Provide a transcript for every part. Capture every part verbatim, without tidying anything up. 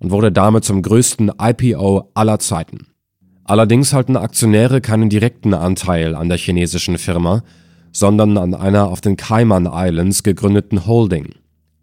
und wurde damit zum größten I P O aller Zeiten. Allerdings halten Aktionäre keinen direkten Anteil an der chinesischen Firma, sondern an einer auf den Cayman Islands gegründeten Holding.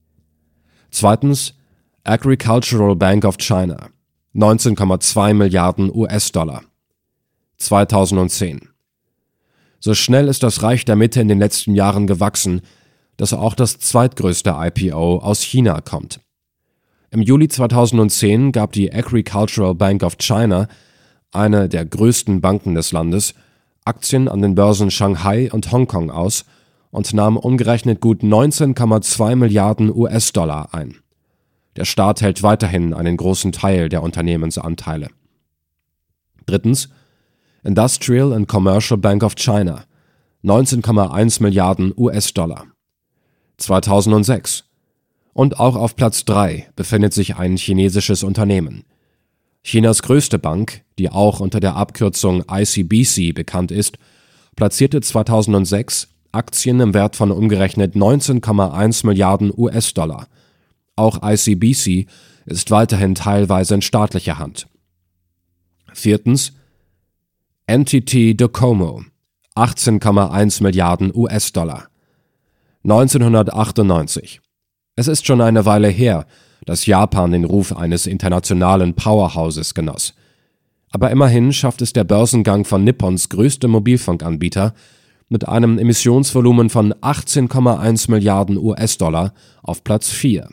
Zweitens Agricultural Bank of China, neunzehn Komma zwei Milliarden U S-Dollar. zweitausendzehn. So schnell ist das Reich der Mitte in den letzten Jahren gewachsen, dass auch das zweitgrößte I P O aus China kommt. Im Juli zweitausendzehn gab die Agricultural Bank of China, eine der größten Banken des Landes, Aktien an den Börsen Shanghai und Hongkong aus und nahm umgerechnet gut neunzehn Komma zwei Milliarden U S-Dollar ein. Der Staat hält weiterhin einen großen Teil der Unternehmensanteile. Drittens Industrial and Commercial Bank of China, neunzehn Komma eins Milliarden U S-Dollar. zweitausendsechs. Und auch auf Platz drei befindet sich ein chinesisches Unternehmen. Chinas größte Bank, die auch unter der Abkürzung I C B C bekannt ist, platzierte zweitausendsechs Aktien im Wert von umgerechnet neunzehn Komma eins Milliarden U S-Dollar. Auch I C B C ist weiterhin teilweise in staatlicher Hand. Viertens N T T Docomo, achtzehn Komma eins Milliarden U S-Dollar. neunzehnhundertachtundneunzig. Es ist schon eine Weile her, dass Japan den Ruf eines internationalen Powerhouses genoss. Aber immerhin schafft es der Börsengang von Nippons größtem Mobilfunkanbieter mit einem Emissionsvolumen von achtzehn Komma eins Milliarden U S-Dollar auf Platz vier.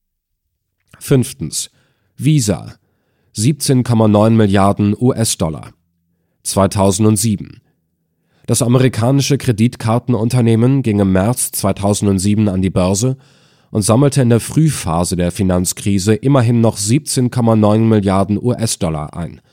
Fünftens Visa, siebzehn Komma neun Milliarden U S-Dollar. zweitausendsieben. Das amerikanische Kreditkartenunternehmen ging im März zweitausendsieben an die Börse und sammelte in der Frühphase der Finanzkrise immerhin noch siebzehn Komma neun Milliarden U S-Dollar ein.